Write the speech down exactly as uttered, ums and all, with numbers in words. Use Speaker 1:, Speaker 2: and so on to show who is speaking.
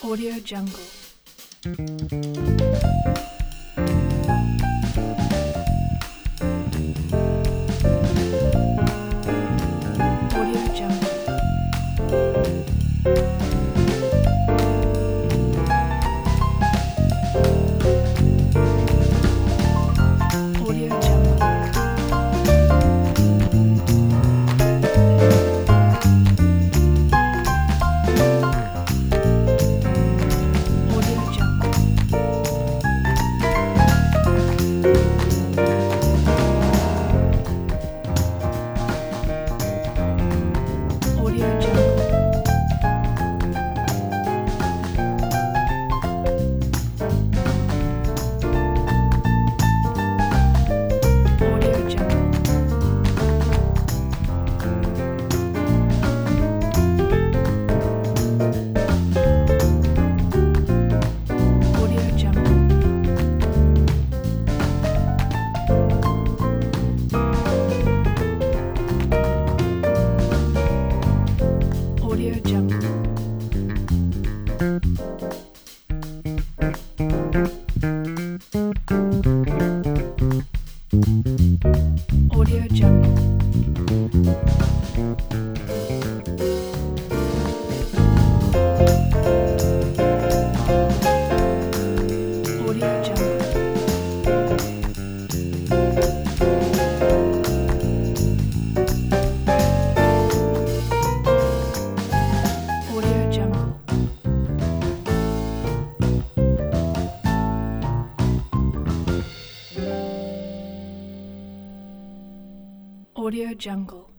Speaker 1: Audio Jungle. Audio Jungle. Audio Jungle. Audio Jungle. Audio Jungle. Audio Jungle. Audio Jungle. Audio Jungle. Audio Jungle. Audio Jungle. Audio Jungle. Audio Jungle.